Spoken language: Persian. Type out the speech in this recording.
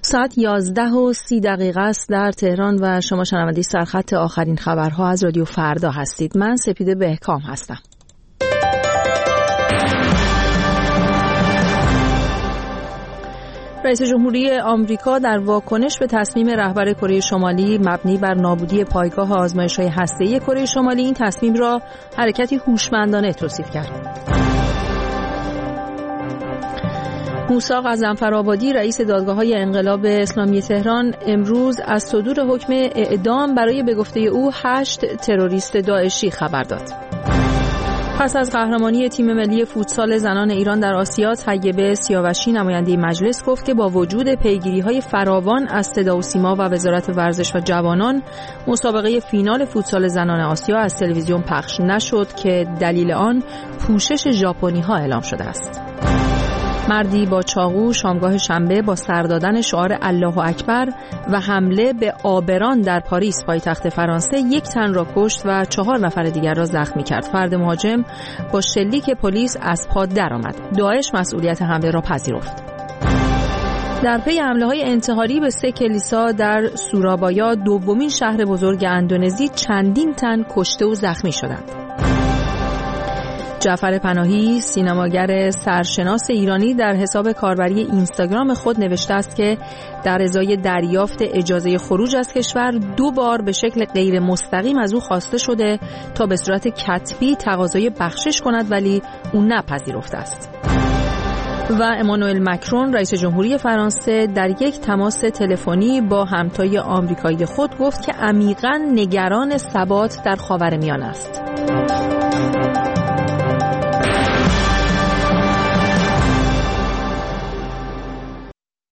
ساعت 11:30 است در تهران و شما شنونده سرخط آخرین خبرها از رادیو فردا هستید. من سپیده بهکام هستم. رئیس جمهوری آمریکا در واکنش به تصمیم رهبر کره شمالی مبنی بر نابودی پایگاه آزمایش‌های هسته‌ای کره شمالی این تصمیم را حرکتی هوشمندانه توصیف کرد. موسی غضنفرآبادی رئیس دادگاه‌های انقلاب اسلامی تهران امروز از صدور حکم اعدام برای به گفته او 8 تروریست داعشی خبر داد. پس از قهرمانی تیم ملی فوتسال زنان ایران در آسیا، طیبه سیاوشی نماینده مجلس گفت که با وجود پیگیری‌های فراوان از صدا و سیما و وزارت ورزش و جوانان، مسابقه فینال فوتسال زنان آسیا از تلویزیون پخش نشد که دلیل آن پوشش ژاپنی‌ها اعلام شده است. مردی با چاقو شامگاه شنبه با سر دادن شعار الله اکبر و حمله به آبران در پاریس پایتخت فرانسه 1 تن را کشت و 4 نفر دیگر را زخمی کرد. فرد مهاجم با شلیک پلیس از پا درآمد. داعش مسئولیت حمله را پذیرفت. در پی حمله‌های انتحاری به 3 کلیسا در سورابایا، دومین شهر بزرگ اندونزی، چندین تن کشته و زخمی شدند. جعفر پناهی، سینماگر سرشناس ایرانی، در حساب کاربری اینستاگرام خود نوشته است که در ازای دریافت اجازه خروج از کشور 2 بار به شکل غیر مستقیم از او خواسته شده تا به صورت کتبی تقاضای بخشش کند، ولی او نپذیرفته است. و امانوئل مکرون رئیس جمهوری فرانسه در یک تماس تلفنی با همتای آمریکایی خود گفت که عمیقاً نگران ثبات در خاورمیانه است.